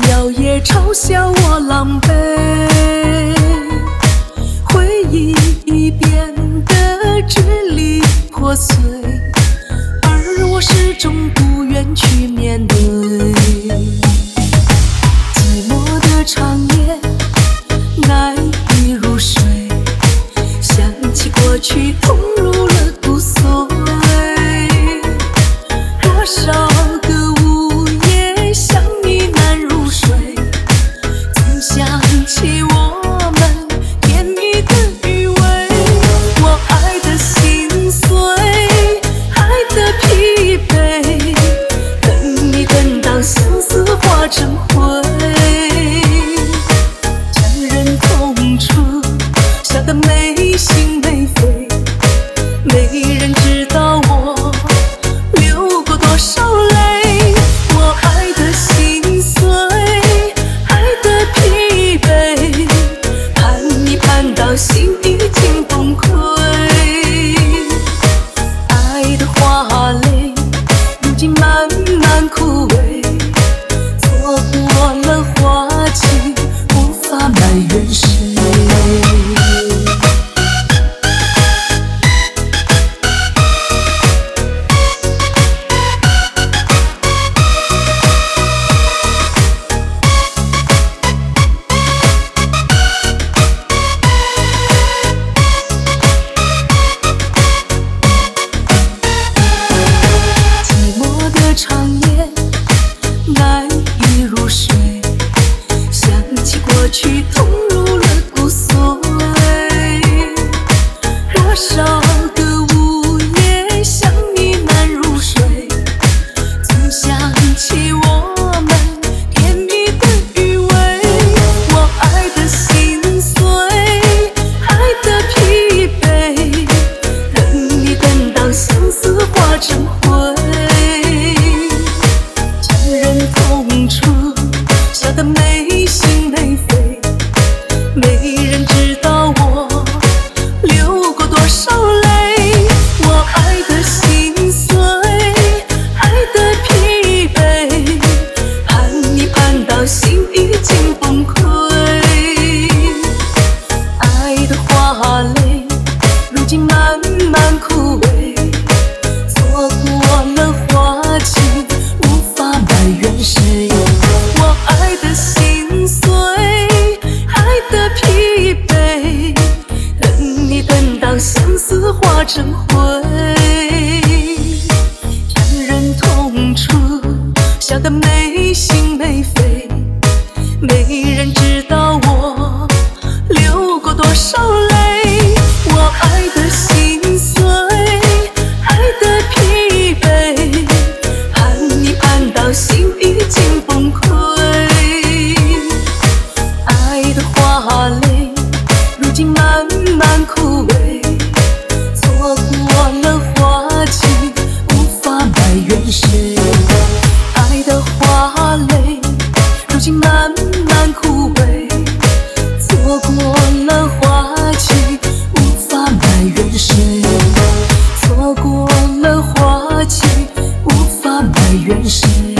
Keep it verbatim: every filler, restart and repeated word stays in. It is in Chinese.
耀也嘲笑我狼狈，回忆已变得支离破碎，而我始终不愿去面对。寂寞的长夜难以入睡，想起过去痛入了骨髓。多少个午夜想你难入睡，总想起我们甜蜜的余味。我爱的心碎，爱的疲惫，等你等到相思化成灰，让人痛楚，笑得没心没肺。没人知道我流过多少泪，我爱的心碎，爱的疲惫，盼你盼到心已经崩溃。爱的花蕾如今慢慢枯萎，错过了花期，无法埋怨谁。长夜难以入睡，想起过去痛入了骨髓。多少个午夜想你难入睡，总想起我们甜蜜的余味。我爱的心碎，爱的疲惫，等你等到相思化成灰，痛楚，笑得没心没肺。没人知道我流过多少泪，我爱的心碎，爱的疲惫，盼你盼到心已经崩溃。爱的花蕾如今慢慢枯萎，错过了花期，无法埋怨谁。我爱的心碎，爱的疲惫，等你等到相思化成灰，让人痛楚，笑得没心没肺。没人知道我流过多少泪，我爱的心碎，爱的疲惫，盼你盼到心已经崩溃。爱的花蕾如今慢慢枯萎，错过了花期，无法埋怨谁。爱的花蕾如今慢慢枯萎，错过了花期，无法埋怨谁。错过了花期，无法埋怨谁。